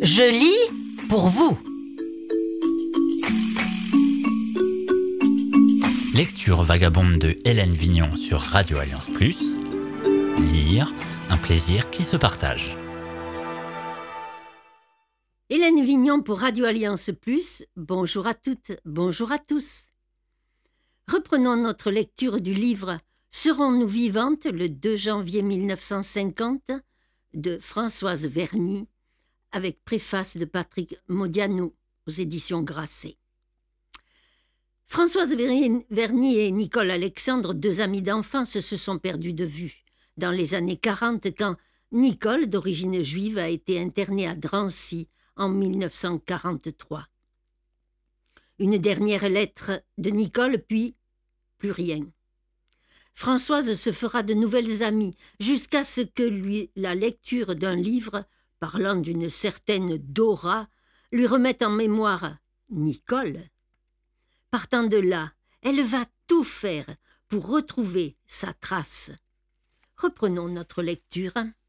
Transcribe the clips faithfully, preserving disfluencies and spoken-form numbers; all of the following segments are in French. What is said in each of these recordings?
Je lis pour vous. Lecture vagabonde de Hélène Vignon sur Radio Alliance plus. Lire, un plaisir qui se partage. Hélène Vignon pour Radio Alliance plus. Bonjour à toutes, bonjour à tous. Reprenons notre lecture du livre « Serons-nous vivantes » le deux janvier mille neuf cent cinquante de Françoise Verny, avec préface de Patrick Modiano aux éditions Grasset. Françoise Verny et Nicole Alexandre, deux amies d'enfance, se sont perdus de vue dans les années quarante quand Nicole, d'origine juive, a été internée à Drancy en mille neuf cent quarante-trois. Une dernière lettre de Nicole, puis plus rien. Françoise se fera de nouvelles amies jusqu'à ce que lui, la lecture d'un livre parlant d'une certaine Dora lui remette en mémoire Nicole. Partant de là, elle va tout faire pour retrouver sa trace. Reprenons notre lecture.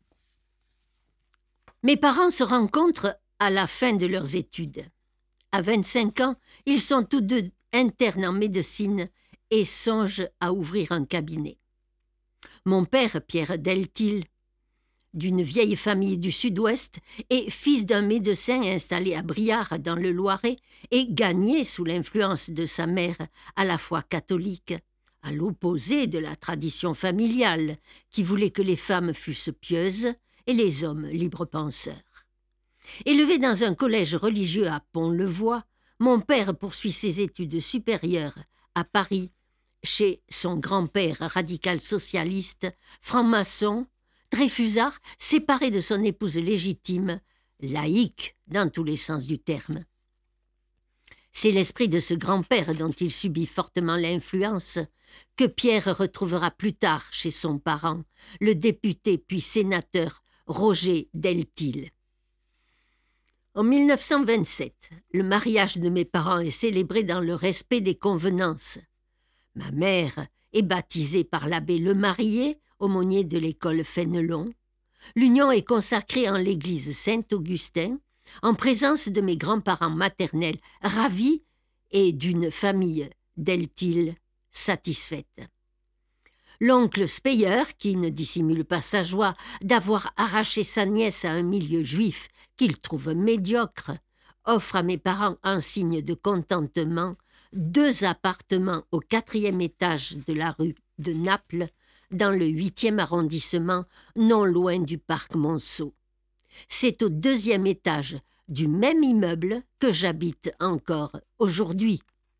Mes parents se rencontrent à la fin de leurs études. À vingt-cinq ans, ils sont tous deux internes en médecine et songent à ouvrir un cabinet. Mon père, Pierre Deltil, d'une vieille famille du Sud-Ouest, est fils d'un médecin installé à Briare dans le Loiret et gagné sous l'influence de sa mère, à la fois catholique, à l'opposé de la tradition familiale qui voulait que les femmes fussent pieuses et les hommes libres penseurs. Élevé dans un collège religieux à Pont-le-Voix, mon père poursuit ses études supérieures à Paris, chez son grand-père radical socialiste, franc-maçon, Dreyfusard, séparé de son épouse légitime, laïque dans tous les sens du terme. C'est l'esprit de ce grand-père dont il subit fortement l'influence que Pierre retrouvera plus tard chez son parent, le député puis sénateur Roger Deltil. En mille neuf cent vingt-sept, le mariage de mes parents est célébré dans le respect des convenances. Ma mère est baptisée par l'abbé Lemarié, aumônier de l'école Fénelon. L'union est consacrée en l'église Saint-Augustin, en présence de mes grands-parents maternels ravis et d'une famille Deltil satisfaite. L'oncle Speyer, qui ne dissimule pas sa joie d'avoir arraché sa nièce à un milieu juif qu'il trouve médiocre, offre à mes parents en signe de contentement deux appartements au quatrième étage de la rue de Naples, dans le huitième arrondissement, non loin du parc Monceau. C'est au deuxième étage du même immeuble que j'habite encore aujourd'hui.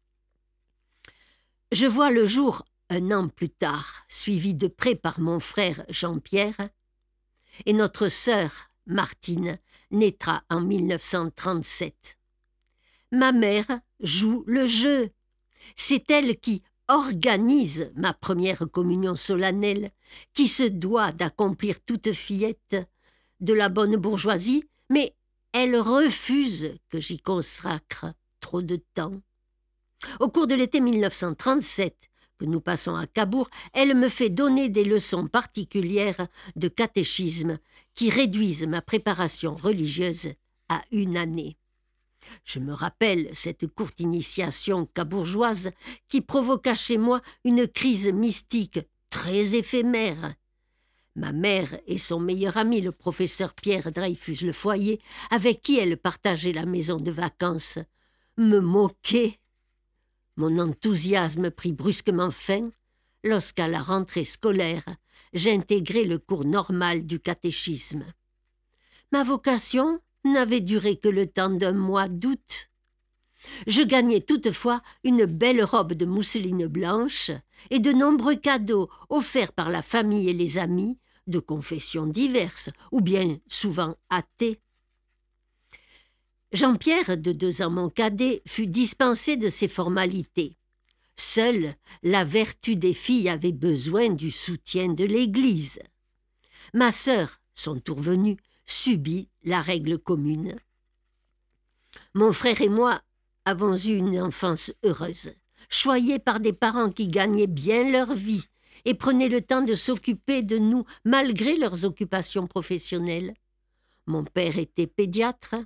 Je vois le jour un an plus tard, suivi de près par mon frère Jean-Pierre, et notre sœur Martine naîtra en mille neuf cent trente-sept. Ma mère joue le jeu. C'est elle qui organise ma première communion solennelle, qui se doit d'accomplir toute fillette de la bonne bourgeoisie, mais elle refuse que j'y consacre trop de temps. Au cours de l'été mille neuf cent trente-sept, que nous passons à Cabourg, elle me fait donner des leçons particulières de catéchisme qui réduisent ma préparation religieuse à une année. Je me rappelle cette courte initiation cabourgeoise qui provoqua chez moi une crise mystique très éphémère. Ma mère et son meilleur ami, le professeur Pierre Dreyfus Le Foyer, avec qui elle partageait la maison de vacances, me moquaient. Mon enthousiasme prit brusquement fin lorsqu'à la rentrée scolaire, j'intégrai le cours normal du catéchisme. Ma vocation n'avait duré que le temps d'un mois d'août. Je gagnai toutefois une belle robe de mousseline blanche et de nombreux cadeaux offerts par la famille et les amis, de confessions diverses, ou bien souvent athées. Jean-Pierre, de deux ans mon cadet, fut dispensé de ces formalités. Seule la vertu des filles avait besoin du soutien de l'Église. Ma sœur, son tour venu, subit la règle commune. Mon frère et moi avons eu une enfance heureuse, choyée par des parents qui gagnaient bien leur vie et prenaient le temps de s'occuper de nous malgré leurs occupations professionnelles. Mon père était pédiatre,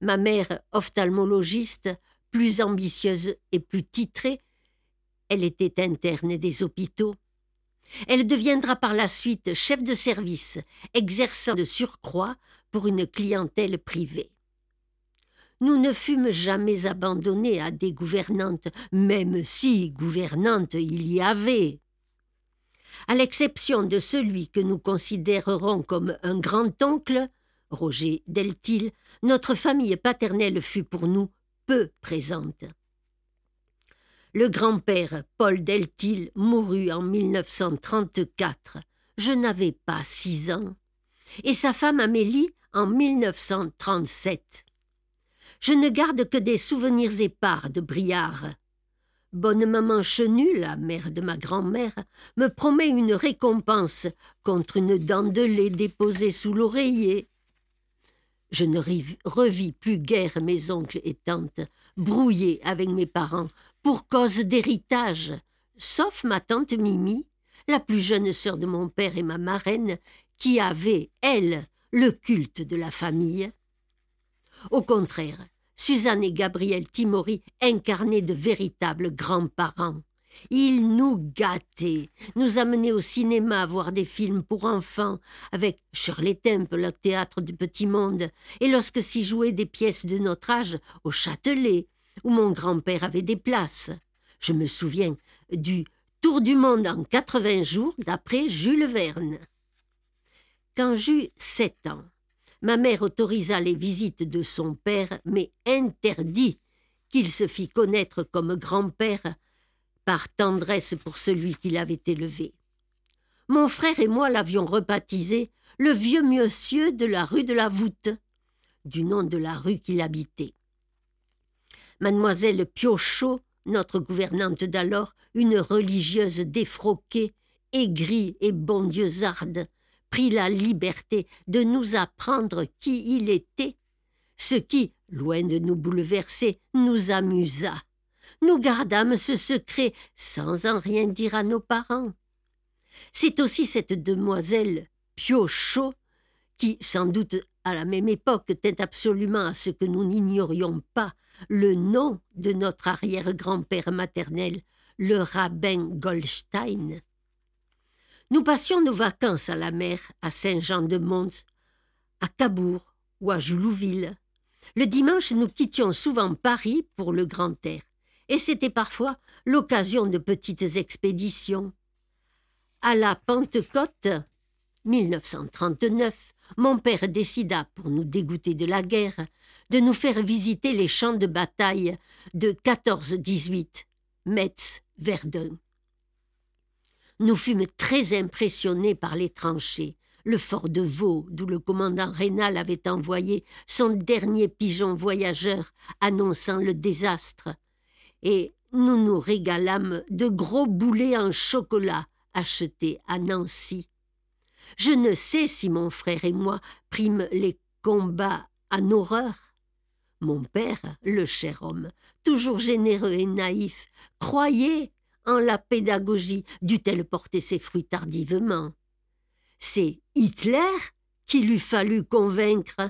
Ma mère, ophtalmologiste, plus ambitieuse et plus titrée, elle était interne des hôpitaux. Elle deviendra par la suite chef de service, exerçant de surcroît pour une clientèle privée. Nous ne fûmes jamais abandonnés à des gouvernantes, même si gouvernantes il y avait. À l'exception de celui que nous considérerons comme un grand-oncle, Roger Deltil, notre famille paternelle fut pour nous peu présente. Le grand-père Paul Deltil mourut en mille neuf cent trente-quatre. Je n'avais pas six ans. Et sa femme Amélie en mille neuf cent trente-sept. Je ne garde que des souvenirs épars de Briard. Bonne maman Chenu, la mère de ma grand-mère, me promet une récompense contre une dent de lait déposée sous l'oreiller. Je ne revis plus guère mes oncles et tantes, brouillés avec mes parents, pour cause d'héritage, sauf ma tante Mimi, la plus jeune sœur de mon père et ma marraine, qui avait, elle, le culte de la famille. Au contraire, Suzanne et Gabriel Timori incarnaient de véritables grands-parents. Ils nous gâtaient, nous amenaient au cinéma voir des films pour enfants, avec Shirley Temple au théâtre du Petit Monde, et lorsque s'y jouaient des pièces de notre âge, au Châtelet, où mon grand-père avait des places. Je me souviens du Tour du monde en quatre-vingts jours d'après Jules Verne. Quand j'eus sept ans, ma mère autorisa les visites de son père, mais interdit qu'il se fît connaître comme grand-père par tendresse pour celui qui l'avait élevé. Mon frère et moi l'avions rebaptisé le vieux monsieur de la rue de la Voûte, du nom de la rue qu'il habitait. Mademoiselle Piochot, notre gouvernante d'alors, une religieuse défroquée, aigrie et bondieusarde, prit la liberté de nous apprendre qui il était, ce qui, loin de nous bouleverser, nous amusa. Nous gardâmes ce secret sans en rien dire à nos parents. C'est aussi cette demoiselle Piochot qui, sans doute à la même époque, tint absolument à ce que nous n'ignorions pas le nom de notre arrière-grand-père maternel, le rabbin Goldstein. Nous passions nos vacances à la mer, à Saint-Jean-de-Monts, à Cabourg ou à Joulouville. Le dimanche, nous quittions souvent Paris pour le grand air, et c'était parfois l'occasion de petites expéditions. À la Pentecôte, mille neuf cent trente-neuf, mon père décida, pour nous dégoûter de la guerre, de nous faire visiter les champs de bataille de quatorze dix-huit, Metz, Verdun. Nous fûmes très impressionnés par les tranchées, le fort de Vaux, d'où le commandant Raynal avait envoyé son dernier pigeon voyageur annonçant le désastre, et nous nous régalâmes de gros boulets en chocolat achetés à Nancy. Je ne sais si mon frère et moi prîmes les combats en horreur. Mon père, le cher homme, toujours généreux et naïf, croyait en la pédagogie, dut-elle porter ses fruits tardivement. C'est Hitler qu'il eût fallu convaincre.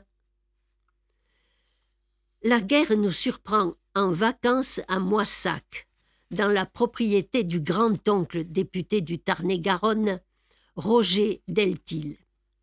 La guerre nous surprend en vacances à Moissac, dans la propriété du grand-oncle député du Tarn-et-Garonne, Roger Deltil.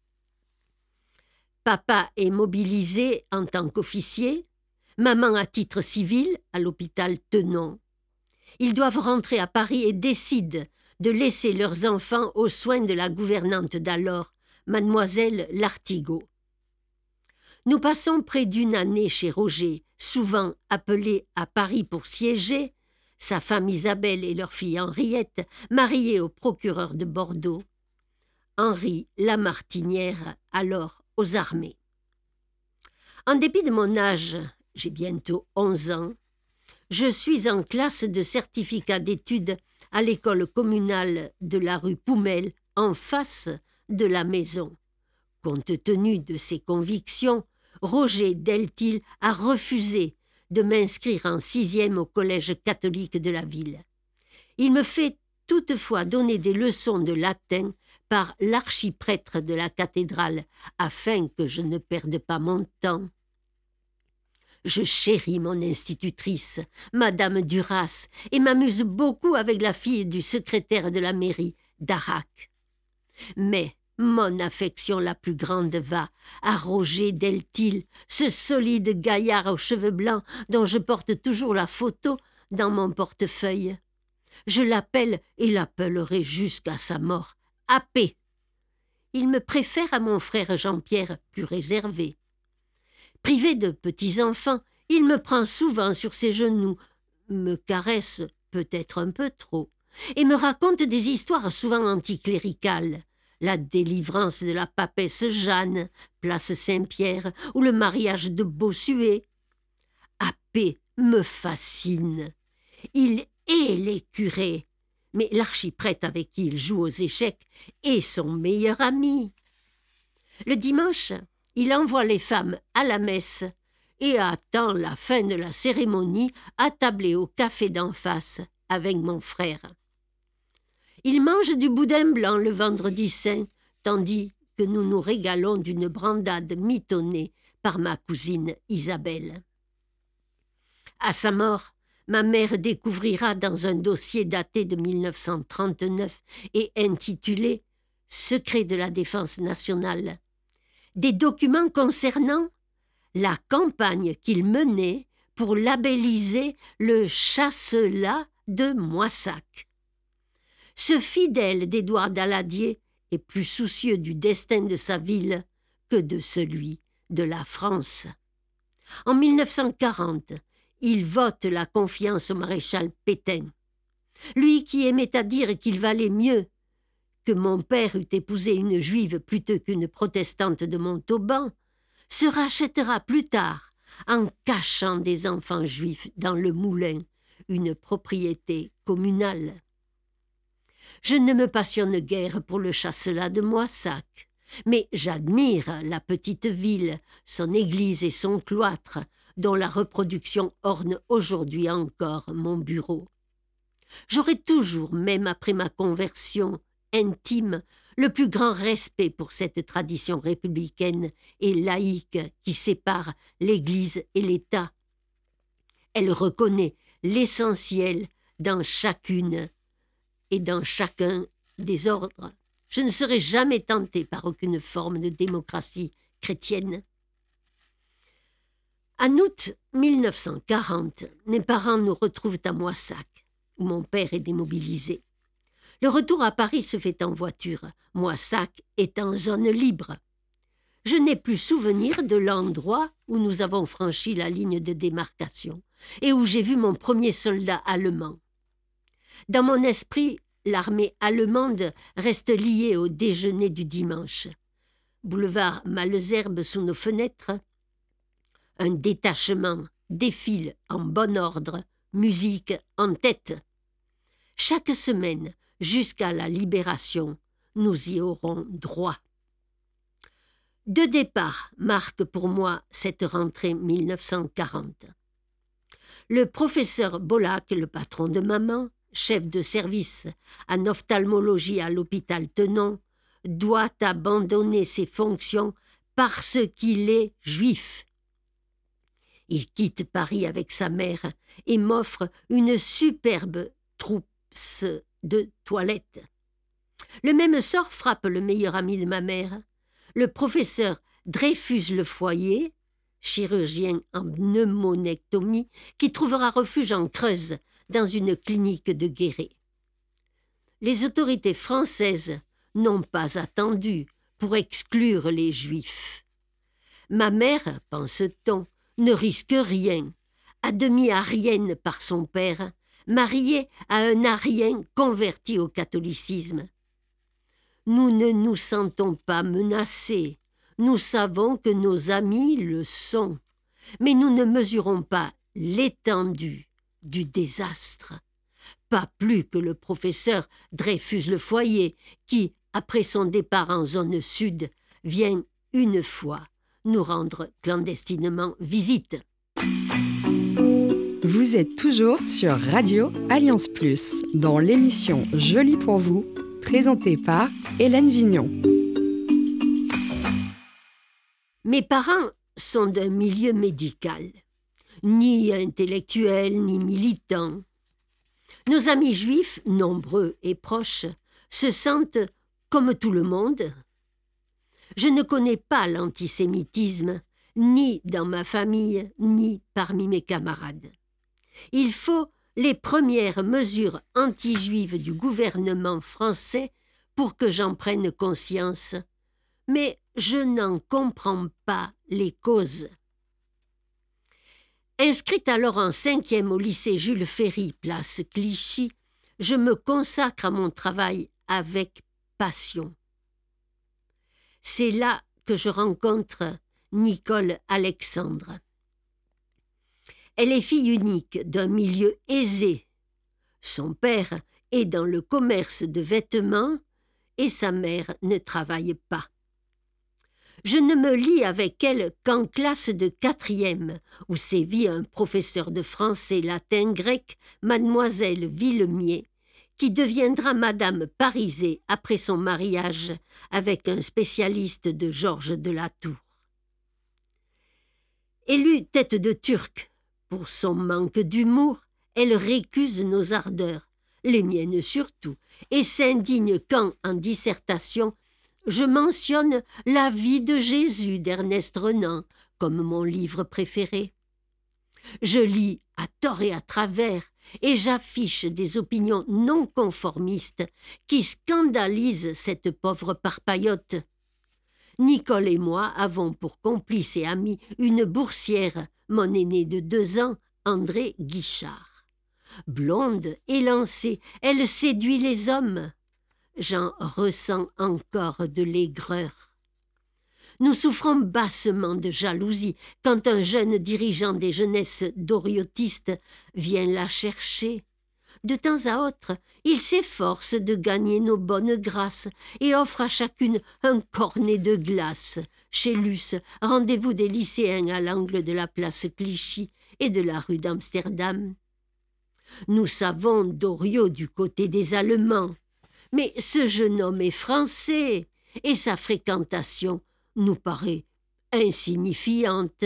Papa est mobilisé en tant qu'officier, maman à titre civil à l'hôpital Tenon. Ils doivent rentrer à Paris et décident de laisser leurs enfants aux soins de la gouvernante d'alors, mademoiselle Lartigot. Nous passons près d'une année chez Roger, souvent appelé à Paris pour siéger, sa femme Isabelle et leur fille Henriette, mariée au procureur de Bordeaux. Henri Lamartinière, alors aux armées. En dépit de mon âge, j'ai bientôt onze ans, je suis en classe de certificat d'études à l'école communale de la rue Poumel, en face de la maison. Compte tenu de ses convictions, Roger Deltil a refusé de m'inscrire en sixième au collège catholique de la ville. Il me fait toutefois donner des leçons de latin par l'archiprêtre de la cathédrale, afin que je ne perde pas mon temps. Je chéris mon institutrice, Madame Duras, et m'amuse beaucoup avec la fille du secrétaire de la mairie, Darac. Mais mon affection la plus grande va à Roger Deltil, ce solide gaillard aux cheveux blancs dont je porte toujours la photo dans mon portefeuille. Je l'appelle et l'appellerai jusqu'à sa mort, A P. Il me préfère à mon frère Jean-Pierre, plus réservé. Privé de petits-enfants, il me prend souvent sur ses genoux, me caresse peut-être un peu trop, et me raconte des histoires souvent anticléricales. La délivrance de la papesse Jeanne, place Saint-Pierre, ou le mariage de Bossuet. A P me fascine. Il est les curés, mais l'archiprêtre avec qui il joue aux échecs est son meilleur ami. Le dimanche, il envoie les femmes à la messe et attend la fin de la cérémonie attablé au café d'en face avec mon frère. Il mange du boudin blanc le vendredi saint, tandis que nous nous régalons d'une brandade mitonnée par ma cousine Isabelle. À sa mort, ma mère découvrira dans un dossier daté de mille neuf cent trente-neuf et intitulé « Secret de la défense nationale » des documents concernant la campagne qu'il menait pour labelliser le chasselas de Moissac. Ce fidèle d'Édouard Daladier est plus soucieux du destin de sa ville que de celui de la France. En mille neuf cent quarante, il vote la confiance au maréchal Pétain. Lui qui aimait à dire qu'il valait mieux que mon père eût épousé une juive plutôt qu'une protestante de Montauban, se rachètera plus tard en cachant des enfants juifs dans le moulin, une propriété communale. Je ne me passionne guère pour le chasselas de Moissac, mais j'admire la petite ville, son église et son cloître, dont la reproduction orne aujourd'hui encore mon bureau. J'aurai toujours, même après ma conversion intime, le plus grand respect pour cette tradition républicaine et laïque qui sépare l'Église et l'État. Elle reconnaît l'essentiel dans chacune et dans chacun des ordres. Je ne serai jamais tenté par aucune forme de démocratie chrétienne. En août mille neuf cent quarante, mes parents nous retrouvent à Moissac, où mon père est démobilisé. Le retour à Paris se fait en voiture, Moissac est en zone libre. Je n'ai plus souvenir de l'endroit où nous avons franchi la ligne de démarcation et où j'ai vu mon premier soldat allemand. Dans mon esprit, l'armée allemande reste liée au déjeuner du dimanche. Boulevard Malesherbes sous nos fenêtres, un détachement défile en bon ordre, musique en tête. Chaque semaine, jusqu'à la libération, nous y aurons droit. Deux départs marquent pour moi cette rentrée mille neuf cent quarante. Le professeur Bollac, le patron de maman, chef de service en ophtalmologie à l'hôpital Tenon, doit abandonner ses fonctions parce qu'il est juif. Il quitte Paris avec sa mère et m'offre une superbe trousse de toilette. Le même sort frappe le meilleur ami de ma mère, le professeur Dreyfus Lefoyer, chirurgien en pneumonectomie, qui trouvera refuge en Creuse, dans une clinique de Guéret. Les autorités françaises n'ont pas attendu pour exclure les Juifs. Ma mère, pense-t-on, ne risque rien, à demi arienne par son père, mariée à un arien converti au catholicisme. Nous ne nous sentons pas menacés, nous savons que nos amis le sont, mais nous ne mesurons pas l'étendue du désastre. Pas plus que le professeur Dreyfus Lefoyer, qui, après son départ en zone sud, vient une fois nous rendre clandestinement visite. Vous êtes toujours sur Radio Alliance Plus, dans l'émission Je lis pour vous, présentée par Hélène Vignon. Mes parents sont d'un milieu médical. ni intellectuels, ni militants. Nos amis juifs, nombreux et proches, se sentent comme tout le monde. Je ne connais pas l'antisémitisme, ni dans ma famille, ni parmi mes camarades. Il faut les premières mesures anti-juives du gouvernement français pour que j'en prenne conscience, mais je n'en comprends pas les causes. Inscrite alors en cinquième au lycée Jules Ferry, place Clichy, je me consacre à mon travail avec passion. C'est là que je rencontre Nicole Alexandre. Elle est fille unique d'un milieu aisé. Son père est dans le commerce de vêtements et sa mère ne travaille pas. Je ne me lie avec elle qu'en classe de quatrième, où sévit un professeur de français latin-grec, mademoiselle Villemier, qui deviendra Madame Parisé après son mariage avec un spécialiste de Georges de la Tour. Élue tête de Turc, pour son manque d'humour, elle récuse nos ardeurs, les miennes surtout, et s'indigne quand, en dissertation, je mentionne la vie de Jésus d'Ernest Renan comme mon livre préféré. Je lis à tort et à travers et j'affiche des opinions non conformistes qui scandalisent cette pauvre parpaillotte. Nicole et moi avons pour complice et amie une boursière, mon aînée de deux ans, André Guichard. Blonde, élancée, elle séduit les hommes. J'en ressens encore de l'aigreur. Nous souffrons bassement de jalousie quand un jeune dirigeant des jeunesses doriotistes vient la chercher. De temps à autre, il s'efforce de gagner nos bonnes grâces et offre à chacune un cornet de glace. Chez Luce, rendez-vous des lycéens à l'angle de la place Clichy et de la rue d'Amsterdam. Nous savons Doriot du côté des Allemands. Mais ce jeune homme est français et sa fréquentation nous paraît insignifiante.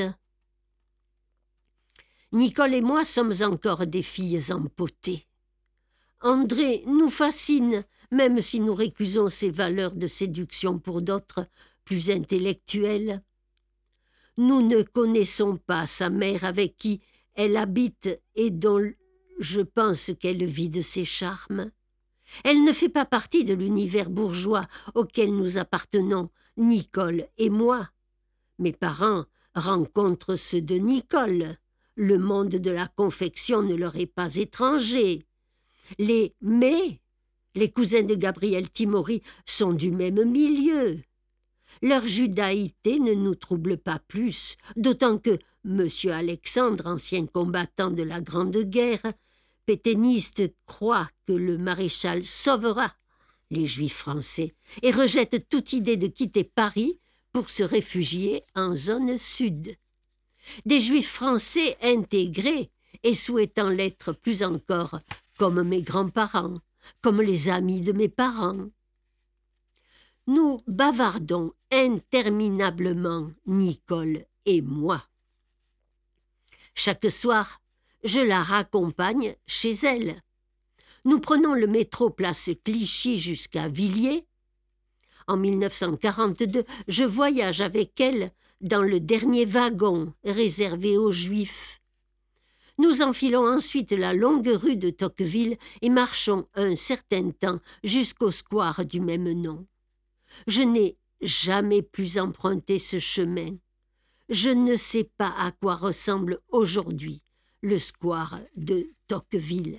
Nicole et moi sommes encore des filles empotées. André nous fascine, même si nous récusons ses valeurs de séduction pour d'autres, plus intellectuelles. Nous ne connaissons pas sa mère avec qui elle habite et dont je pense qu'elle vit de ses charmes. Elle ne fait pas partie de l'univers bourgeois auquel nous appartenons, Nicole et moi. Mes parents rencontrent ceux de Nicole. Le monde de la confection ne leur est pas étranger. Les May, les cousins de Gabriel Timori, sont du même milieu. Leur judaïté ne nous trouble pas plus, d'autant que M. Alexandre, ancien combattant de la Grande Guerre, pétainiste, croit que le maréchal sauvera les Juifs français et rejette toute idée de quitter Paris pour se réfugier en zone sud. Des Juifs français intégrés et souhaitant l'être plus encore, comme mes grands-parents, comme les amis de mes parents. Nous bavardons interminablement, Nicole et moi. Chaque soir, je la raccompagne chez elle. Nous prenons le métro place Clichy jusqu'à Villiers. En mille neuf cent quarante-deux, je voyage avec elle dans le dernier wagon réservé aux Juifs. Nous enfilons ensuite la longue rue de Tocqueville et marchons un certain temps jusqu'au square du même nom. Je n'ai jamais plus emprunté ce chemin. Je ne sais pas à quoi ressemble aujourd'hui le square de Tocqueville.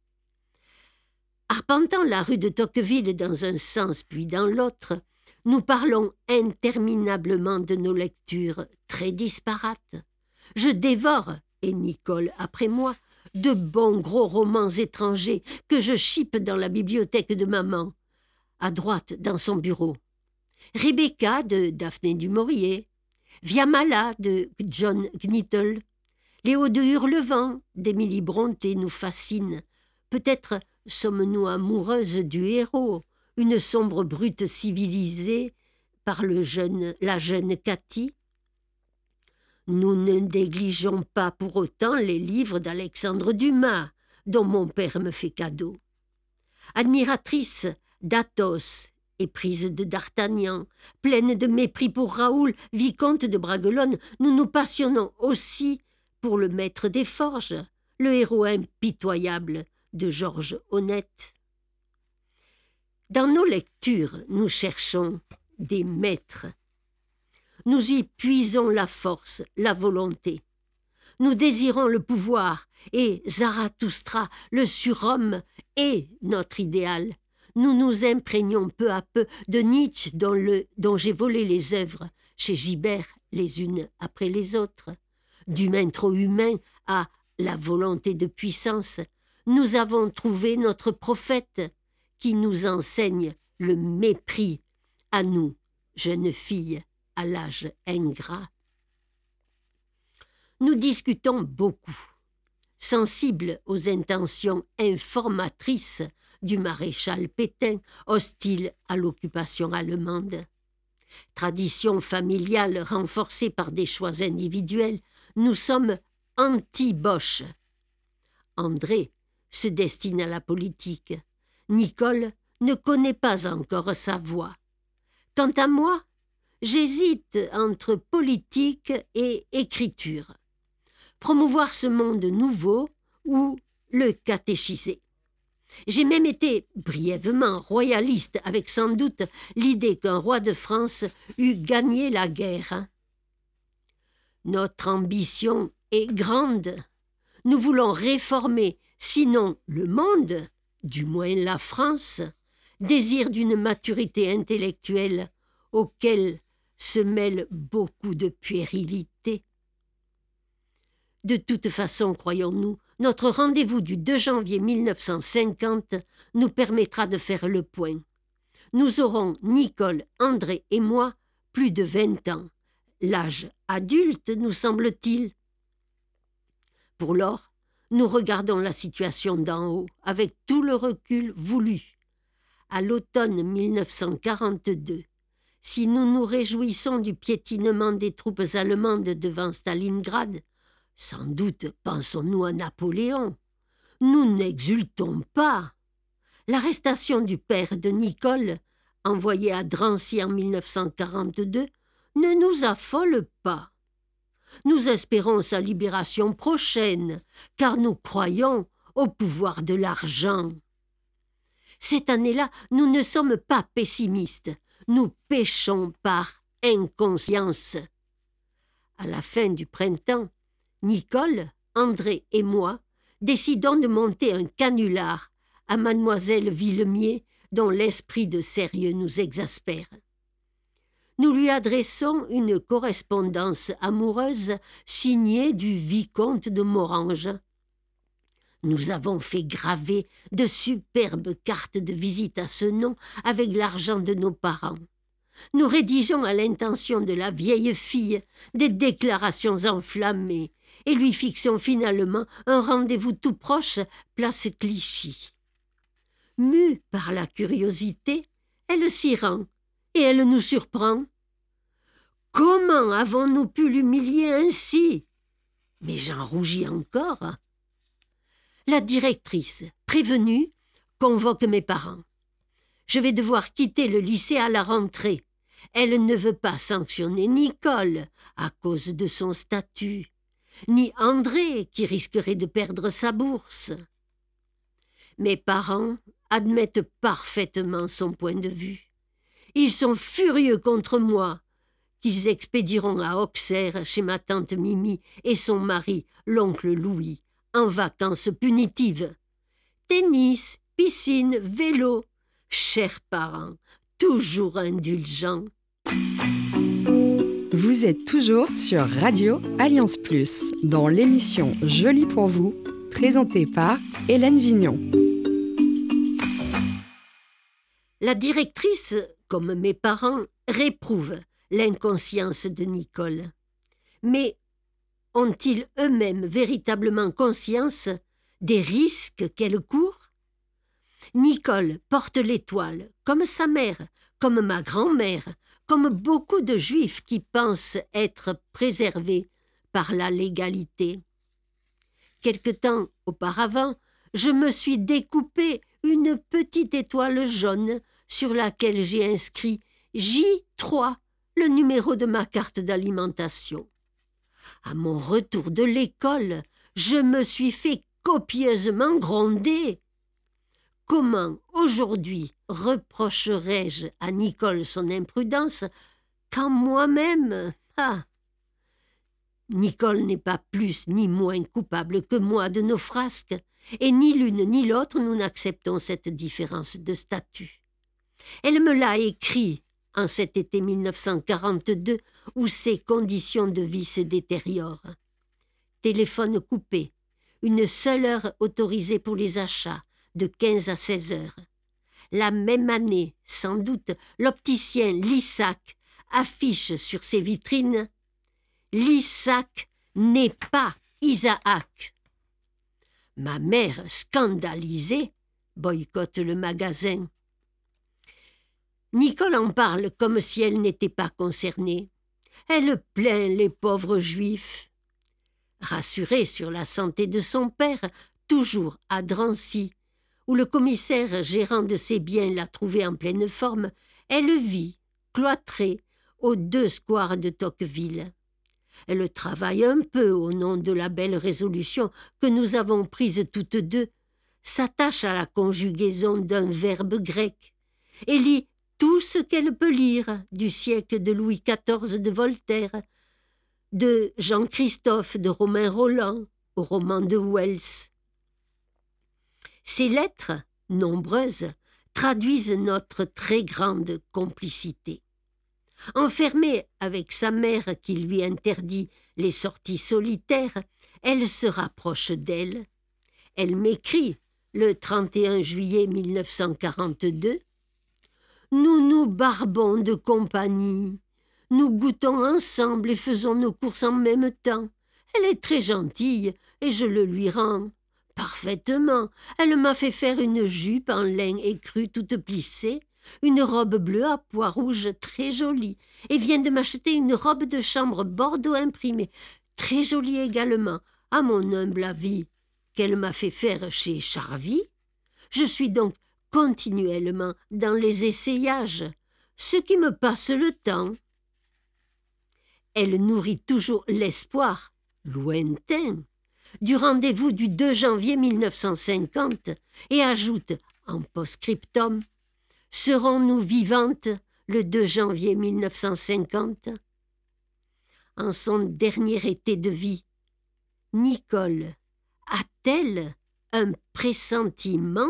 Arpentant la rue de Tocqueville dans un sens puis dans l'autre, nous parlons interminablement de nos lectures très disparates. Je dévore, et Nicole après moi, de bons gros romans étrangers que je chippe dans la bibliothèque de maman, à droite dans son bureau. Rebecca de Daphné du Maurier, Viamala de John Knittel, Léo de Hurlevent d'Émilie Brontë nous fascinent. Peut-être sommes-nous amoureuses du héros, une sombre brute civilisée par le jeune, la jeune Cathy. Nous ne négligeons pas pour autant les livres d'Alexandre Dumas, dont mon père me fait cadeau. Admiratrice d'Athos, éprise de D'Artagnan, pleine de mépris pour Raoul, vicomte de Bragelonne, nous nous passionnons aussi pour le maître des forges, le héros impitoyable de Georges Honnête. Dans nos lectures, nous cherchons des maîtres. Nous y puisons la force, la volonté. Nous désirons le pouvoir, et Zarathustra, le surhomme, est notre idéal. Nous nous imprégnons peu à peu de Nietzsche dont, le, dont j'ai volé les œuvres, chez Gibert, les unes après les autres. D'humain trop humain à la volonté de puissance, nous avons trouvé notre prophète qui nous enseigne le mépris à nous, jeunes filles, à l'âge ingrat. Nous discutons beaucoup, sensibles aux intentions informatrices du maréchal Pétain, hostile à l'occupation allemande. Tradition familiale renforcée par des choix individuels, nous sommes anti-Bosch. André se destine à la politique. Nicole ne connaît pas encore sa voie. Quant à moi, j'hésite entre politique et écriture. Promouvoir ce monde nouveau ou le catéchiser. J'ai même été brièvement royaliste avec sans doute l'idée qu'un roi de France eût gagné la guerre. Notre ambition est grande. Nous voulons réformer, sinon le monde, du moins la France, désir d'une maturité intellectuelle auquel se mêle beaucoup de puérilité. De toute façon, croyons-nous, notre rendez-vous du deux janvier mille neuf cent cinquante nous permettra de faire le point. Nous aurons, Nicole, André et moi, plus de vingt ans. L'âge adulte, nous semble-t-il. Pour lors, nous regardons la situation d'en haut, avec tout le recul voulu. À l'automne mille neuf cent quarante-deux, si nous nous réjouissons du piétinement des troupes allemandes devant Stalingrad, sans doute pensons-nous à Napoléon. Nous n'exultons pas. L'arrestation du père de Nicole, envoyé à Drancy en mille neuf cent quarante-deux, ne nous affole pas. Nous espérons sa libération prochaine, car nous croyons au pouvoir de l'argent. Cette année-là, nous ne sommes pas pessimistes, nous péchons par inconscience. À la fin du printemps, Nicole, André et moi décidons de monter un canular à mademoiselle Villemier, dont l'esprit de sérieux nous exaspère. Nous lui adressons une correspondance amoureuse signée du vicomte de Morange. Nous avons fait graver de superbes cartes de visite à ce nom avec l'argent de nos parents. Nous rédigeons à l'intention de la vieille fille des déclarations enflammées et lui fixons finalement un rendez-vous tout proche, place Clichy. Mue par la curiosité, elle s'y rend et elle nous surprend. Comment avons-nous pu l'humilier ainsi? Mais j'en rougis encore. La directrice, prévenue, convoque mes parents. Je vais devoir quitter le lycée à la rentrée. Elle ne veut pas sanctionner Nicole à cause de son statut, ni André qui risquerait de perdre sa bourse. Mes parents admettent parfaitement son point de vue. Ils sont furieux contre moi, qu'ils expédieront à Auxerre chez ma tante Mimi et son mari, l'oncle Louis, en vacances punitives. Tennis, piscine, vélo, chers parents, toujours indulgents. Vous êtes toujours sur Radio Alliance Plus, dans l'émission Je lis pour vous, présentée par Hélène Vignon. La directrice, comme mes parents, réprouve l'inconscience de Nicole. Mais ont-ils eux-mêmes véritablement conscience des risques qu'elle court? Nicole porte l'étoile, comme sa mère, comme ma grand-mère, comme beaucoup de juifs qui pensent être préservés par la légalité. Quelque temps auparavant, je me suis découpé une petite étoile jaune sur laquelle j'ai inscrit J trois, le numéro de ma carte d'alimentation. À mon retour de l'école, je me suis fait copieusement gronder. Comment aujourd'hui reprocherais-je à Nicole son imprudence quand moi-même, ah, Nicole n'est pas plus ni moins coupable que moi de nos frasques, et ni l'une ni l'autre nous n'acceptons cette différence de statut. Elle me l'a écrit en cet été mille neuf cent quarante-deux où ses conditions de vie se détériorent. Téléphone coupé, une seule heure autorisée pour les achats, de quinze à seize heures. La même année, sans doute, l'opticien Lissac affiche sur ses vitrines « Lissac n'est pas Isaac ». Ma mère, scandalisée, boycotte le magasin. Nicole en parle comme si elle n'était pas concernée. Elle plaint les pauvres juifs. Rassurée sur la santé de son père, toujours à Drancy, où le commissaire gérant de ses biens l'a trouvée en pleine forme, elle vit, cloîtrée, aux deux squares de Tocqueville. Elle travaille un peu au nom de la belle résolution que nous avons prise toutes deux, s'attache à la conjugaison d'un verbe grec, et lit tout ce qu'elle peut lire du siècle de Louis quatorze de Voltaire, de Jean-Christophe de Romain Rolland au roman de Wells. Ces lettres, nombreuses, traduisent notre très grande complicité. Enfermée avec sa mère qui lui interdit les sorties solitaires, elle se rapproche d'elle. Elle m'écrit, le trente et un juillet mille neuf cent quarante-deux, « Nous nous barbons de compagnie. Nous goûtons ensemble et faisons nos courses en même temps. Elle est très gentille et je le lui rends. Parfaitement. Elle m'a fait faire une jupe en lin écru toute plissée, une robe bleue à pois rouge très jolie, et vient de m'acheter une robe de chambre bordeaux imprimée, très jolie également, à mon humble avis, qu'elle m'a fait faire chez Charvy. Je suis donc continuellement dans les essayages, ce qui me passe le temps. Elle nourrit toujours l'espoir, lointain, du rendez-vous du deux janvier mille neuf cent cinquante et ajoute en post-scriptum « Serons-nous vivantes le deux janvier mille neuf cent cinquante ?» En son dernier été de vie, Nicole a-t-elle un pressentiment?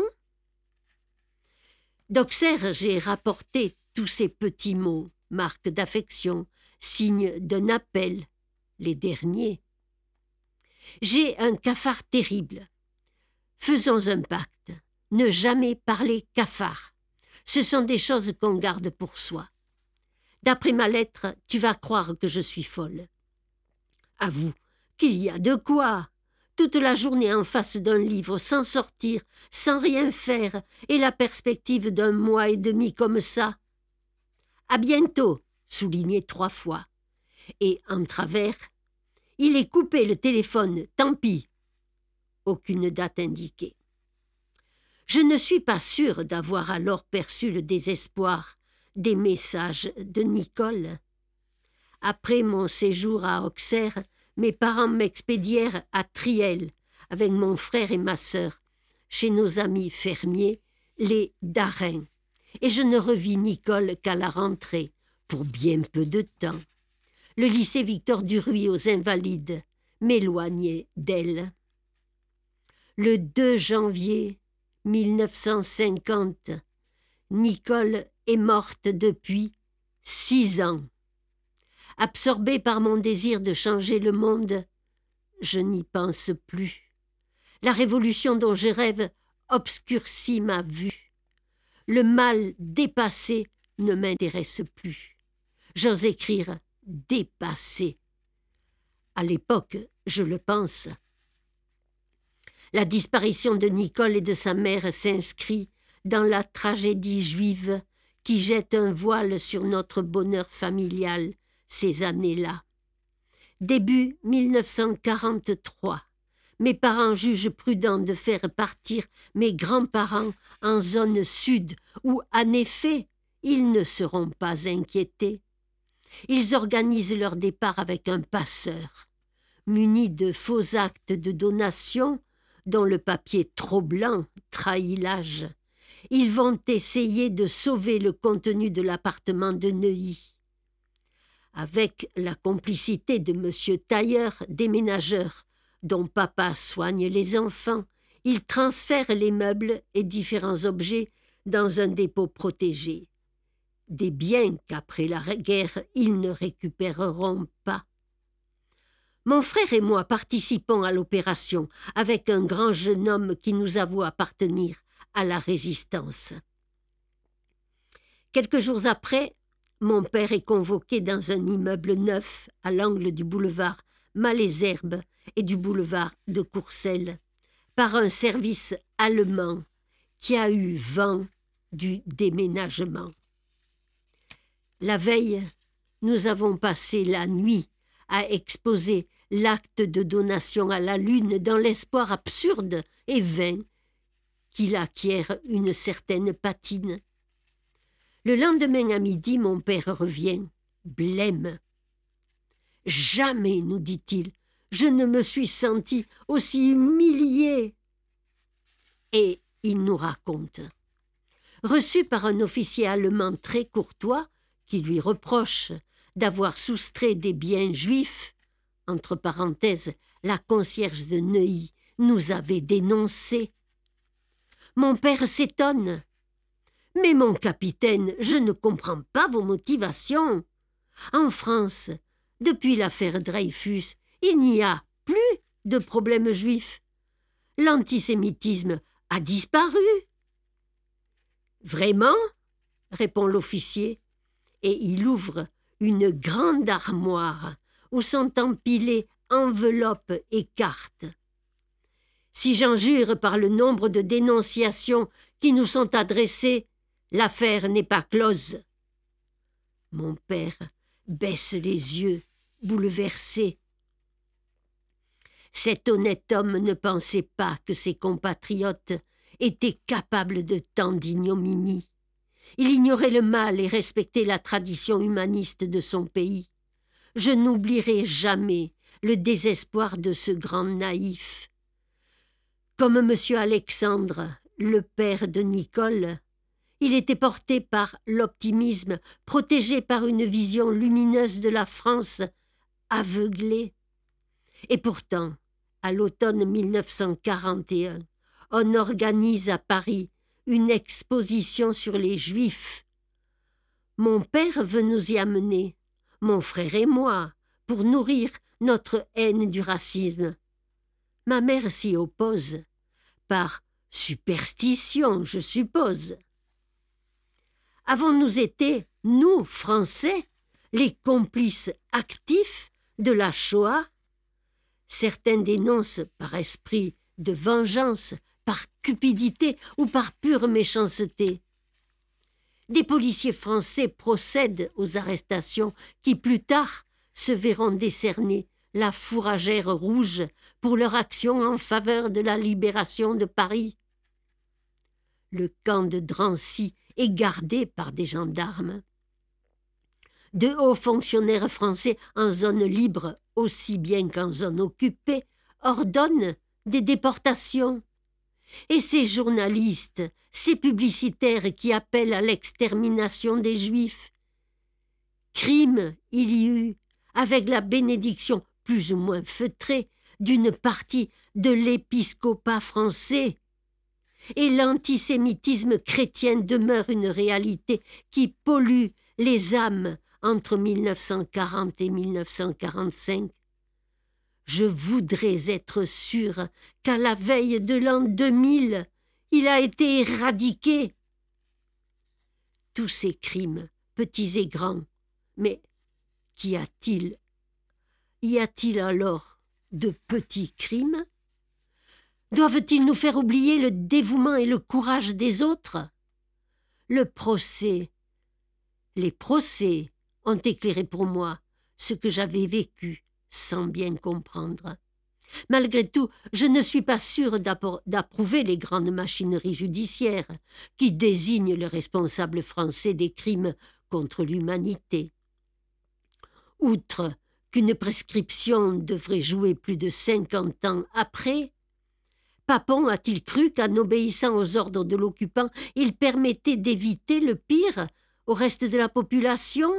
D'Auxerre, j'ai rapporté tous ces petits mots, marques d'affection, signes d'un appel, les derniers. J'ai un cafard terrible. Faisons un pacte, ne jamais parler cafard. Ce sont des choses qu'on garde pour soi. D'après ma lettre, tu vas croire que je suis folle. Avoue qu'il y a de quoi. Toute la journée en face d'un livre, sans sortir, sans rien faire, et la perspective d'un mois et demi comme ça. À bientôt, souligné trois fois. Et en travers, il est coupé le téléphone, tant pis. Aucune date indiquée. Je ne suis pas sûre d'avoir alors perçu le désespoir des messages de Nicole. Après mon séjour à Auxerre, mes parents m'expédièrent à Triel avec mon frère et ma sœur, chez nos amis fermiers, les Darin, et je ne revis Nicole qu'à la rentrée, pour bien peu de temps. Le lycée Victor Duruy aux Invalides m'éloignait d'elle. Le deux janvier mille neuf cent cinquante, Nicole est morte depuis six ans. Absorbée par mon désir de changer le monde, je n'y pense plus. La révolution dont je rêve obscurcit ma vue. Le mal dépassé ne m'intéresse plus. J'ose écrire « dépassé ». À l'époque, je le pense. La disparition de Nicole et de sa mère s'inscrit dans la tragédie juive qui jette un voile sur notre bonheur familial ces années-là. Début mille neuf cent quarante-trois. Mes parents jugent prudent de faire partir mes grands-parents en zone sud où, en effet, ils ne seront pas inquiétés. Ils organisent leur départ avec un passeur. Muni de faux actes de donation, dont le papier trop blanc trahit l'âge, ils vont essayer de sauver le contenu de l'appartement de Neuilly. Avec la complicité de Monsieur Tailleur, déménageur, dont papa soigne les enfants, ils transfèrent les meubles et différents objets dans un dépôt protégé. Des biens qu'après la guerre, ils ne récupéreront pas. Mon frère et moi participons à l'opération avec un grand jeune homme qui nous avoue appartenir à la résistance. Quelques jours après, mon père est convoqué dans un immeuble neuf à l'angle du boulevard Malesherbes et du boulevard de Courcelles par un service allemand qui a eu vent du déménagement. La veille, nous avons passé la nuit à exposer l'acte de donation à la Lune dans l'espoir absurde et vain qu'il acquiert une certaine patine. Le lendemain à midi, mon père revient, blême. « Jamais, nous dit-il, je ne me suis senti aussi humilié. » Et il nous raconte. Reçu par un officier allemand très courtois, qui lui reproche d'avoir soustrait des biens juifs, entre parenthèses, la concierge de Neuilly nous avait dénoncés. Mon père s'étonne. « Mais mon capitaine, je ne comprends pas vos motivations. En France, depuis l'affaire Dreyfus, il n'y a plus de problème juif. L'antisémitisme a disparu. » « Vraiment ?» répond l'officier, et il ouvre une grande armoire où sont empilées enveloppes et cartes. « Si j'en jure par le nombre de dénonciations qui nous sont adressées, l'affaire n'est pas close. » Mon père baisse les yeux, bouleversé. Cet honnête homme ne pensait pas que ses compatriotes étaient capables de tant d'ignominie. Il ignorait le mal et respectait la tradition humaniste de son pays. Je n'oublierai jamais le désespoir de ce grand naïf. Comme monsieur Alexandre, le père de Nicole, il était porté par l'optimisme, protégé par une vision lumineuse de la France, aveuglé. Et pourtant, à l'automne mille neuf cent quarante et un, on organise à Paris une exposition sur les Juifs. Mon père veut nous y amener, mon frère et moi, pour nourrir notre haine du racisme. Ma mère s'y oppose, par superstition, je suppose. Avons-nous été, nous, Français, les complices actifs de la Shoah? Certains dénoncent par esprit de vengeance, par cupidité ou par pure méchanceté. Des policiers français procèdent aux arrestations qui, plus tard, se verront décerner la fourragère rouge pour leur action en faveur de la libération de Paris. Le camp de Drancy est gardé par des gendarmes. De hauts fonctionnaires français en zone libre, aussi bien qu'en zone occupée, ordonnent des déportations. Et ces journalistes, ces publicitaires qui appellent à l'extermination des Juifs. Crime il y eut, avec la bénédiction plus ou moins feutrée d'une partie de l'épiscopat français. Et l'antisémitisme chrétien demeure une réalité qui pollue les âmes entre mille neuf cent quarante et mille neuf cent quarante-cinq. Je voudrais être sûr qu'à la veille de l'an deux mille, il a été éradiqué. Tous ces crimes, petits et grands, mais qu'y a-t-il? Y a-t-il alors de petits crimes? Doivent-ils nous faire oublier le dévouement et le courage des autres? Le procès, les procès ont éclairé pour moi ce que j'avais vécu sans bien comprendre. Malgré tout, je ne suis pas sûre d'approuver les grandes machineries judiciaires qui désignent le responsable français des crimes contre l'humanité. Outre qu'une prescription devrait jouer plus de cinquante ans après, Papon a-t-il cru qu'en obéissant aux ordres de l'occupant, il permettait d'éviter le pire au reste de la population?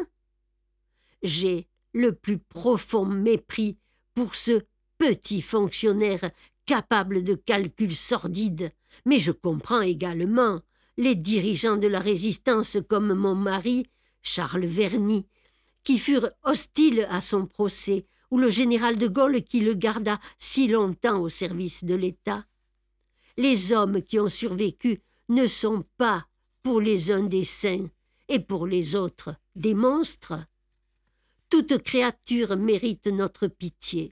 J'ai le plus profond mépris pour ce petit fonctionnaire capable de calculs sordides, mais je comprends également les dirigeants de la résistance comme mon mari, Charles Verny, qui furent hostiles à son procès, ou le général de Gaulle qui le garda si longtemps au service de l'État. Les hommes qui ont survécu ne sont pas, pour les uns des saints, et pour les autres, des monstres. Toute créature mérite notre pitié.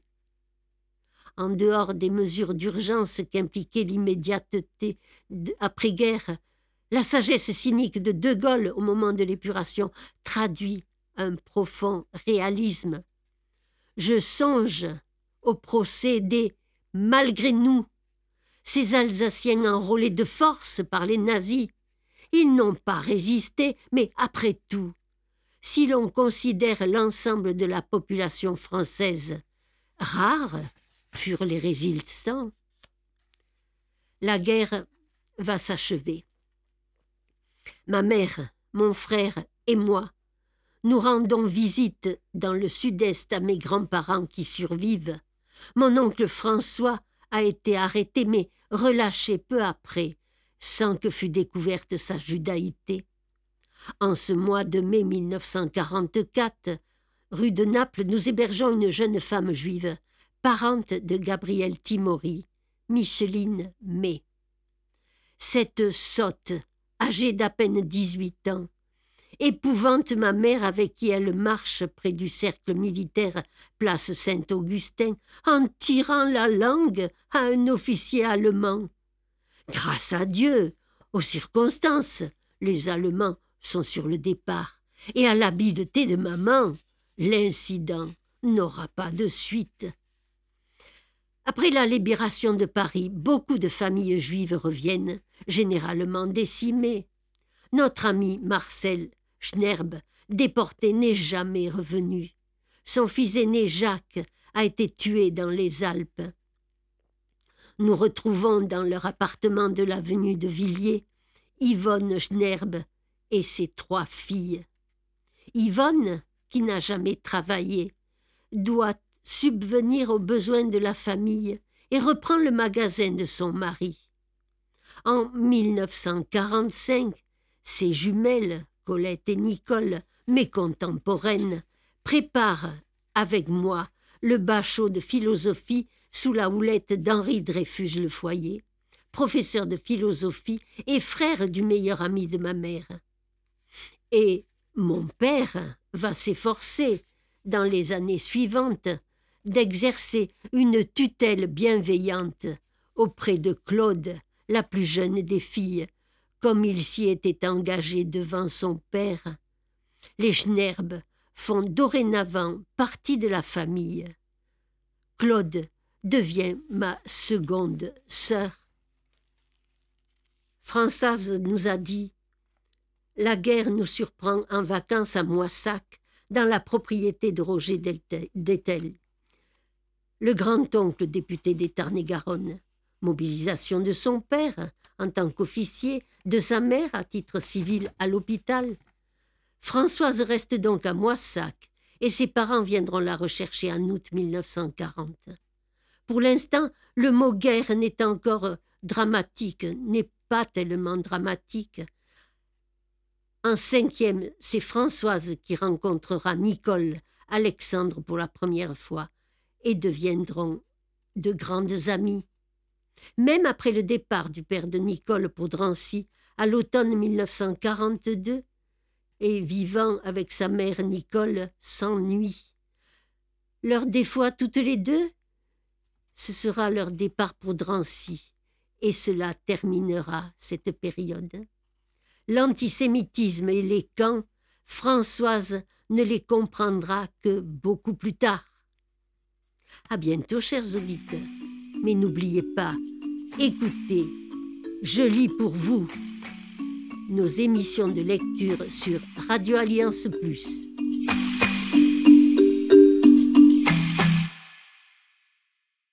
En dehors des mesures d'urgence qu'impliquait l'immédiateté après-guerre, la sagesse cynique de De Gaulle au moment de l'épuration traduit un profond réalisme. Je songe au procès des « malgré nous », ces Alsaciens enrôlés de force par les nazis. Ils n'ont pas résisté, mais après tout, si l'on considère l'ensemble de la population française, rares furent les résistants. La guerre va s'achever. Ma mère, mon frère et moi, nous rendons visite dans le sud-est à mes grands-parents qui survivent. Mon oncle François a été arrêté mais relâché peu après, sans que fût découverte sa judaïté. En ce mois de mai mille neuf cent quarante-quatre, rue de Naples, nous hébergeons une jeune femme juive, parente de Gabriel Timori, Micheline May. Cette sotte, âgée d'à peine dix-huit ans, épouvante ma mère avec qui elle marche près du cercle militaire place Saint-Augustin en tirant la langue à un officier allemand. Grâce à Dieu, aux circonstances, les Allemands sont sur le départ et à l'habileté de maman, l'incident n'aura pas de suite. Après la libération de Paris, beaucoup de familles juives reviennent, généralement décimées. Notre ami Marcel Schnerb, déporté, n'est jamais revenu. Son fils aîné Jacques a été tué dans les Alpes. Nous retrouvons dans leur appartement de l'avenue de Villiers Yvonne Schnerb et ses trois filles. Yvonne, qui n'a jamais travaillé, doit subvenir aux besoins de la famille et reprend le magasin de son mari. En mille neuf cent quarante-cinq, ses jumelles, Colette et Nicole, mes contemporaines, préparent avec moi le bachot de philosophie sous la houlette d'Henri Dreyfus Le Foyer, professeur de philosophie et frère du meilleur ami de ma mère. Et mon père va s'efforcer, dans les années suivantes, d'exercer une tutelle bienveillante auprès de Claude, la plus jeune des filles, comme il s'y était engagé devant son père. Les Schnerb font dorénavant partie de la famille. Claude devient ma seconde sœur. Françoise nous a dit « La guerre nous surprend en vacances à Moissac, dans la propriété de Roger d'Etel, le grand-oncle député des Tarn-et-Garonne. Mobilisation de son père en tant qu'officier, de sa mère à titre civil à l'hôpital. Françoise reste donc à Moissac et ses parents viendront la rechercher en août mille neuf cent quarante. Pour l'instant, le mot guerre n'est encore dramatique, n'est pas tellement dramatique. En cinquième, c'est Françoise qui rencontrera Nicole, Alexandre pour la première fois, et deviendront de grandes amies. Même après le départ du père de Nicole pour Drancy, à l'automne mille neuf cent quarante-deux, et vivant avec sa mère Nicole s'ennuie. Leur défaut à toutes les deux, ce sera leur départ pour Drancy, et cela terminera cette période. L'antisémitisme et les camps, Françoise ne les comprendra que beaucoup plus tard. À bientôt, chers auditeurs. Mais n'oubliez pas, écoutez, je lis pour vous nos émissions de lecture sur Radio Alliance Plus.